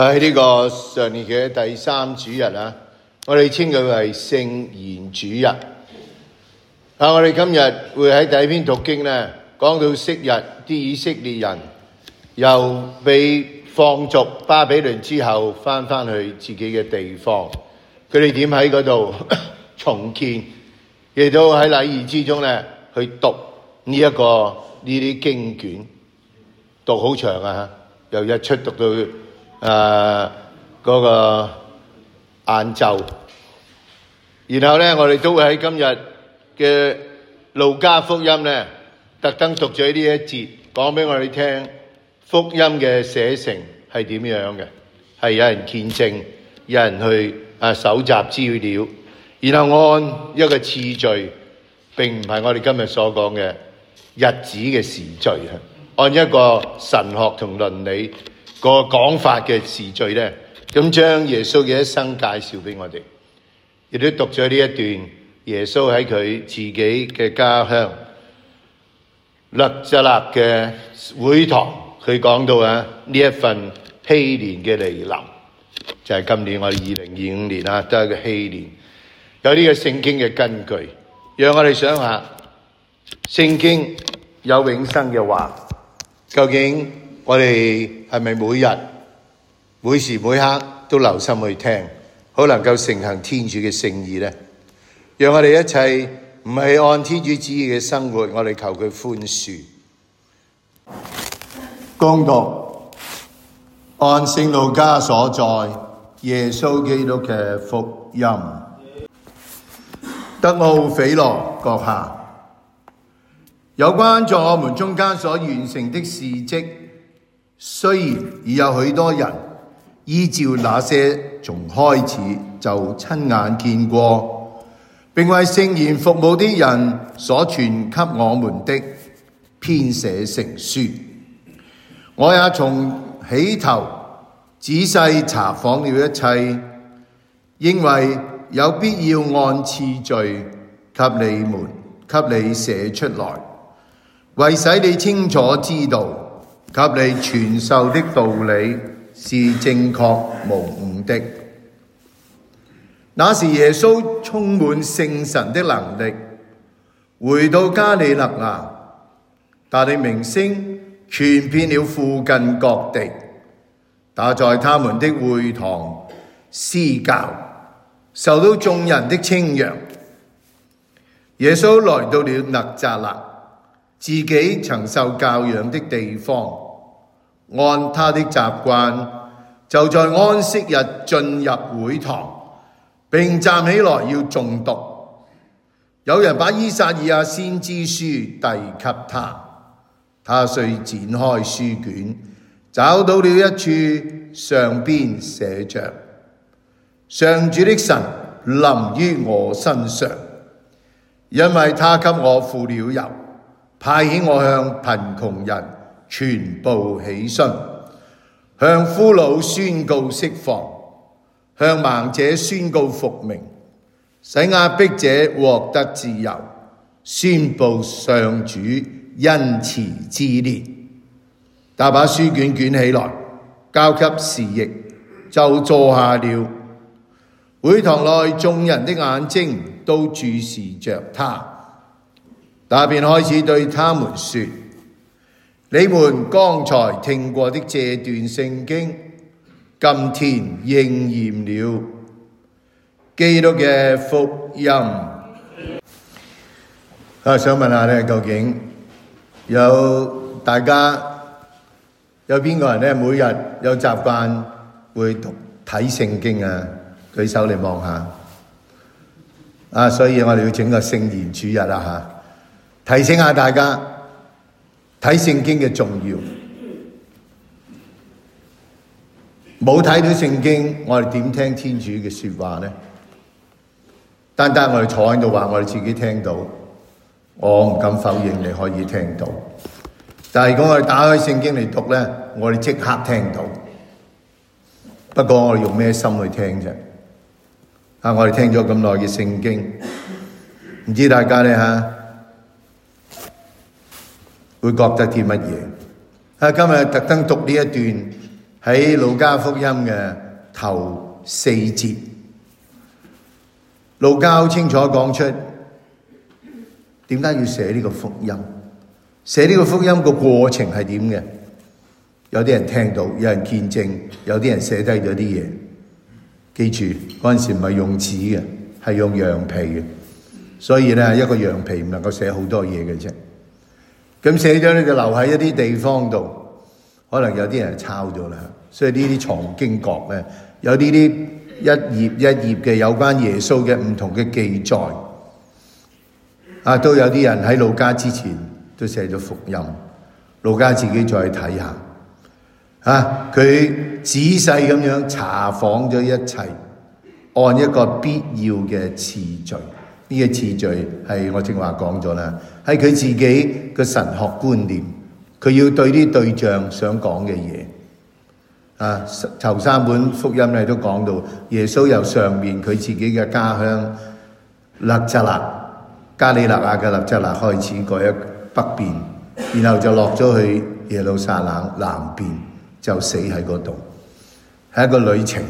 喺呢個常年嘅第三主日啊，我哋稱佢為聖言主日。我哋今日會喺第一篇讀經呢，講到昔日啲以色列人又被放逐巴比倫之後，翻去自己嘅地方，佢哋點喺嗰度重建，亦都喺禮儀之中呢去讀呢啲經卷，讀好長啊，由日出讀到嗰個晏晝。然後呢，我哋都會喺今日嘅路加福音呢，特登讀咗呢一節，講俾我哋聽福音嘅寫成係點樣嘅，係有人見證，有人去搜集資料，然後按一個次序，並唔係我哋今日所講嘅日子嘅時序，按一個神學同倫理個講法嘅時序呢，咁將耶穌嘅一生介紹俾我哋，亦都讀咗呢一段耶穌喺佢自己嘅家鄉納匝肋嘅會堂，佢講到呢一份禧年嘅來臨，就係今年我哋2025年都係個禧年，有呢個聖經嘅根據，讓我哋想下聖經有永生嘅話，究竟我哋係咪每日每時每刻都留心去聽，好能夠承行天主嘅聖意呢？讓我哋一齊唔係按天主旨意嘅生活，我哋求佢寬恕。恭讀按聖路加所載耶穌基督嘅福音。德奧斐羅閣下，有關在我們中間所完成的事蹟，雖然已有許多人依照那些從開始就親眼見過並為聖言服務的人所傳給我們的編寫成書，我也從起頭仔細查訪了一切，認為有必要按次序給你寫出來，為使你清楚知道，給你傳授的道理是正確無誤的。那時耶穌充滿聖神的能力，回到加里肋亞，他的名聲傳遍了附近各地，他在他們的會堂施教，受到眾人的稱揚。耶穌來到了納匝肋，自己曾受教養的地方，按他的習慣，就在安息日進入會堂，並站起來要誦讀。有人把依撒意亞先知書遞給他，他遂展開書卷，找到了一處上邊寫着：上主的神臨於我身上，因為他給我付了油，派遣我向貧窮人傳報喜訊，向俘虜宣告釋放，向盲者宣告復明，使壓迫者獲得自由，宣佈上主恩慈之年。他把書卷捲起來，交給侍役，就坐下了。會堂內眾人的眼睛都注視着他，他便開始對他們說：你們剛才聽過的這段聖經，今天應驗了。基督嘅福音。想問下咧，究竟大家有邊個人咧，每日有習慣會睇聖經啊？舉手嚟望下。所以我哋要整個聖言主日啦嚇，提醒下大家睇聖經嘅重要。冇睇到聖經，我哋點聽天主嘅説話呢？單單我哋坐喺度話，我哋自己聽到，我唔敢否認你可以聽到。但係如果我哋打開聖經嚟讀呢，我哋即刻聽到。不過我哋用咩心去聽啫？我哋聽咗咁耐嘅聖經，唔知大家呢會覺得啲乜嘢？今日特登讀呢一段喺路加福音嘅頭4節，路加好清楚講出點解要寫呢個福音，寫呢個福音個過程係點嘅。有啲人聽到，有人見證，有啲人寫低咗啲嘢。記住嗰陣時唔係用紙嘅，係用羊皮嘅，所以咧一個羊皮唔能夠寫好多嘢嘅啫。咁寫咗咧就留喺一啲地方度，可能有啲人抄咗啦。所以呢啲藏經閣咧，有呢啲一頁一頁嘅有關耶穌嘅唔同嘅記載。都有啲人喺路加之前都寫咗福音，路加自己再睇下。佢仔細咁樣查訪咗一切，按一個必要嘅次序。呢個次序係我正話講咗啦，係佢自己嘅神學觀念，佢要對啲對象想講嘅嘢。頭3本福音咧都講到耶穌由上面佢自己嘅家鄉納匝肋、加利肋亞嘅納匝肋開始過一北邊，然後就落咗去耶路撒冷南邊，就死喺嗰度，係一個旅程。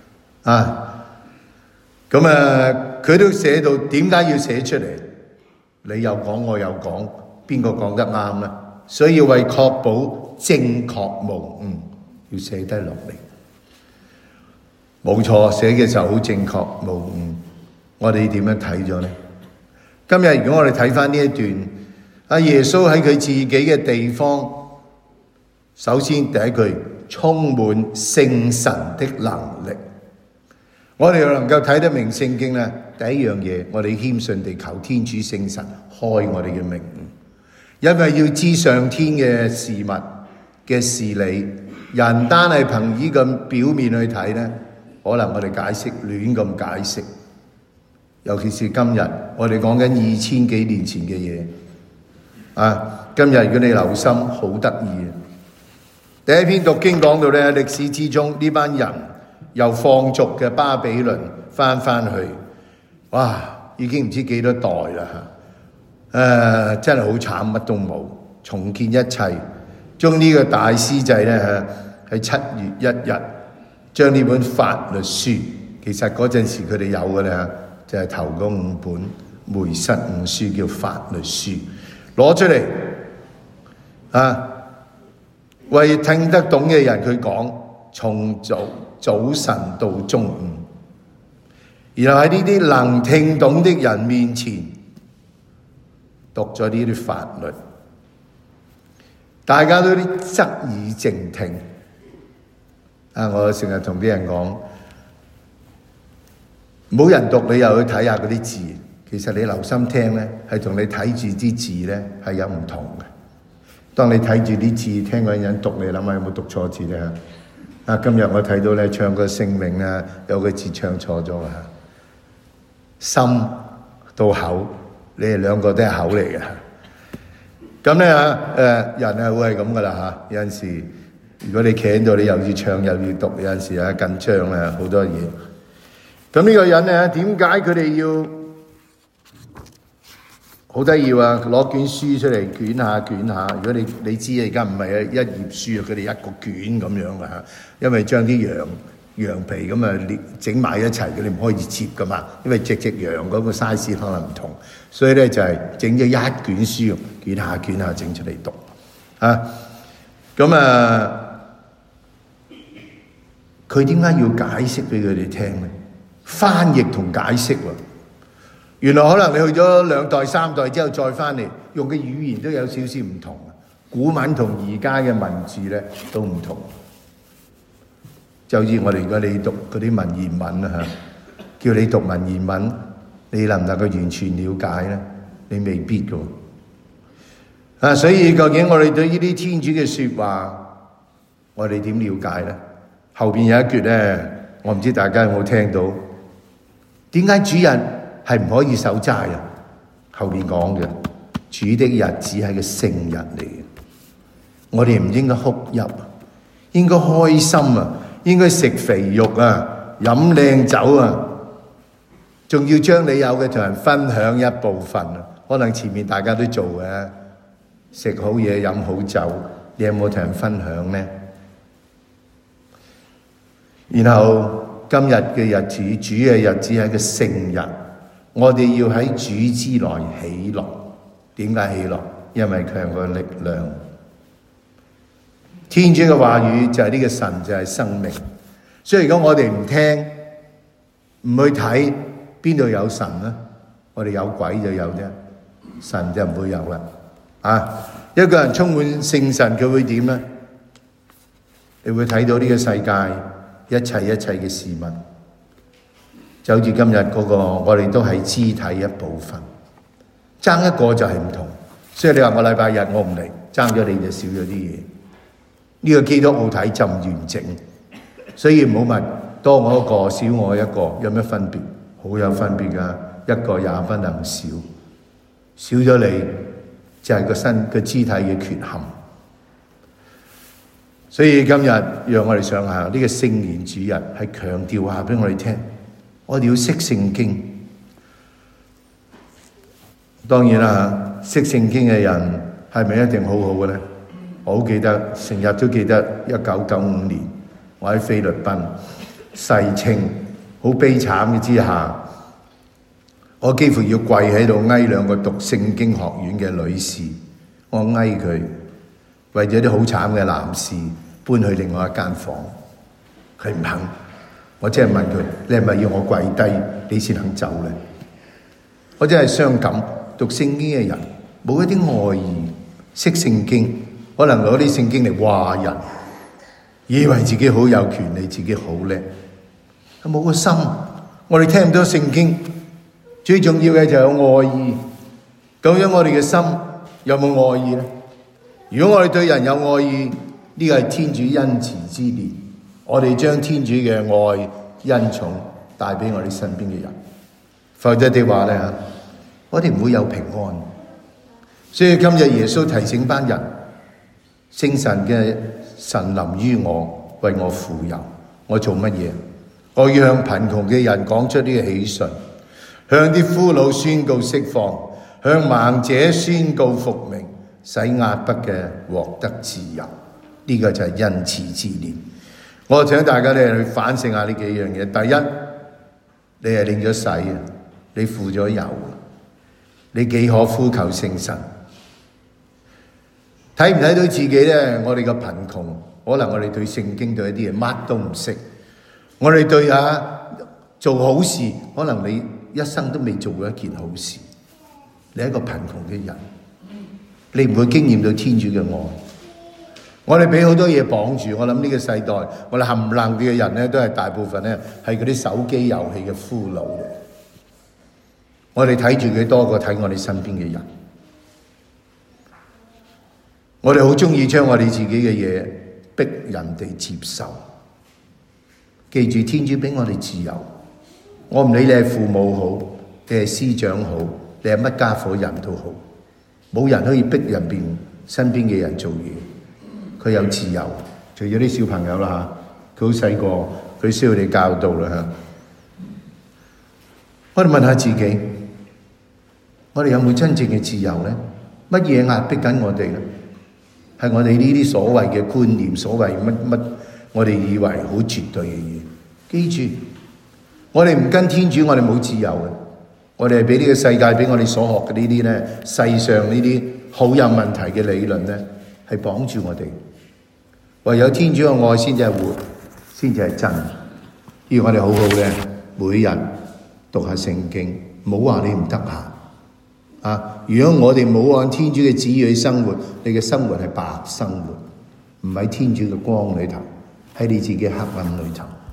佢都寫到點解要寫出嚟？你又講我又講，邊個講得啱呢？所以要為確保正確無誤，要寫低落嚟。冇錯，寫嘅時候好正確無誤。我哋點樣睇咗呢？今日如果我哋睇翻呢一段，耶穌喺佢自己嘅地方，首先第一句充滿聖神的能力。我哋能夠睇得明聖經咧，第一樣嘢，我哋謙遜地求天主聖神開我哋嘅明，因為要知上天嘅事物嘅事理，人單係憑呢個表面去睇咧，可能我哋解釋亂咁解釋。尤其是今日，我哋講緊2000幾年前嘅嘢。今日如果你留心，好得意。第一篇讀經講到咧，歷史之中呢班人由放逐嘅巴比倫翻去，哇！已經唔知幾多代啦。真係好慘，乜都冇，重建一切，將呢個大司祭咧喺7月1日，將呢本法律書，其實嗰陣時佢哋有嘅咧，就係頭嗰5本梅瑟5書叫法律書，攞出嚟為聽得懂嘅人佢講，從早晨到中午，然後喺呢啲能聽懂的人面前讀咗呢啲法律，大家都側耳靜聽。我成日同啲人講，冇人讀你又去睇下嗰啲字，其實你留心聽咧，係同你睇住啲字咧係有唔同嘅。當你睇住啲字，聽嗰個人讀，你諗下有冇讀錯字咧？今日我睇到咧唱個聖詠啊，有個字唱錯咗啊！心到口，你哋兩個都係口嚟嘅。咁咧人係會係咁噶啦有陣時，如果你企喺度，你又要唱又要讀，有陣時緊張啦，好多嘢。咁呢個人咧，點解佢哋要好得意攞卷書出嚟捲下？如果你知而家唔係一頁書佢哋一個卷咁樣因為將啲羊皮咁整埋一齊，佢哋唔可以切噶嘛，因為隻羊嗰個 size 可能唔同，所以咧就係整咗一卷書捲下整出嚟讀佢點解要解釋俾佢哋聽咧？翻譯同解釋原來可能你去咗2代3代之後再翻嚟，用嘅語言都有少少唔同。古文同而家嘅文字咧都唔同。就好似我哋如果你讀嗰啲文言文叫你讀文言文，你能唔能夠完全了解咧？你未必㗎。所以究竟我哋對呢啲天主嘅說話，我哋點了解咧？後邊有一句咧，我唔知大家有冇聽到？點解主日係唔可以守齋啊？後邊講嘅主的日子係個聖日嚟嘅，我哋唔應該哭泣，應該開心應該食肥肉飲靚酒仲要將你有嘅同人分享一部分可能前面大家都做嘅，食好嘢飲好酒，你有冇同人分享呢？ 然後今日嘅日子，主嘅日子係個聖日，我哋要喺主之內喜樂。點解喜樂？因為佢係個力量。天主嘅話語就係呢個神，就係生命。所以如果我哋唔聽，唔去睇，邊度有神呢？我哋有鬼就有啫，神就唔會有啦。一個人充滿聖神，佢會點呢？你會睇到呢個世界一切嘅事物，就好似今日嗰個，我哋都係肢體一部分，爭一個就係唔同。所以你話我禮拜日我唔嚟，爭咗你就少咗啲嘢。呢個基督奧體就唔完整，所以唔好問多我一個少我一個有咩分別？好有分別㗎，一個也不能少，少咗你就係個肢體嘅缺陷。所以今日讓我哋想下呢個聖言主日，係強調下俾我哋聽，我哋要識聖經。當然啦，識聖經嘅人係咪一定好好嘅咧？我好記得，成日都記得1995年，我喺菲律賓世青好悲慘嘅之下，我幾乎要跪喺度哀兩個讀聖經學院嘅女士，我哀佢為咗啲好慘嘅男士搬去另外一間房，佢唔肯。我真係問佢：你係咪要我跪低你先肯走咧？我真係傷感。讀聖經嘅人冇一啲愛意，識聖經可能攞啲聖經嚟話人，以為自己好有權利，自己好叻，冇個心。我哋聽唔到聖經，最重要嘅就係有愛意。咁樣我哋嘅心有冇愛意咧？如果我哋對人有愛意，呢個係天主恩慈之年，我哋將天主嘅愛恩寵帶俾我哋身邊嘅人。否則的話咧，我哋唔會有平安。所以今日耶穌提醒班人，聖神嘅神臨於我，為我傅油。我做乜嘢？我要向貧窮嘅人講出呢個喜訊，向啲俘虜宣告釋放，向盲者宣告復明，使壓迫嘅獲得自由。呢個就係恩慈之年。我請大家咧去反省下呢幾樣嘢。第一，你係領咗洗嘅，你傅咗油，你幾可呼求聖神？睇唔睇到自己咧？我哋嘅貧窮，可能我哋對聖經對一啲嘢乜都唔識。我哋對做好事，可能你一生都未做過一件好事。你係一個貧窮嘅人，你唔會經驗到天主嘅愛。我哋俾好多嘢綁住，我諗呢個世代，我哋冚唪唥嘅人咧，都係大部分咧係嗰啲手機遊戲嘅俘虜。我哋睇住佢多過睇我哋身邊嘅人。我哋好中意將我哋自己嘅嘢逼人哋接受。記住，天主俾我哋自由。我唔理你係父母好，你係師長好，你係乜家伙人都好，冇人可以逼人邊身邊嘅人做嘢。佢有自由，除咗啲小朋友啦嚇，佢好細個，佢需要你教導啦嚇。我哋問下自己，我哋有冇真正嘅自由咧？乜嘢壓迫緊我哋咧？係我哋呢啲所謂嘅觀念，所謂乜，我哋以為好絕對嘅嘢。記住，我哋唔跟天主，我哋冇自由嘅。我哋係俾呢個世界，俾我哋所學嘅呢啲咧，世上呢啲好有問題嘅理論咧，係綁住我哋。唯有天主嘅愛先至係活，先至係真。要我哋好好嘅，每日讀下聖經，唔好話你唔得閒。如果我哋冇按天主嘅旨意去生活，你嘅生活係白生活，唔喺天主嘅光裏頭，喺你自己黑暗裏頭。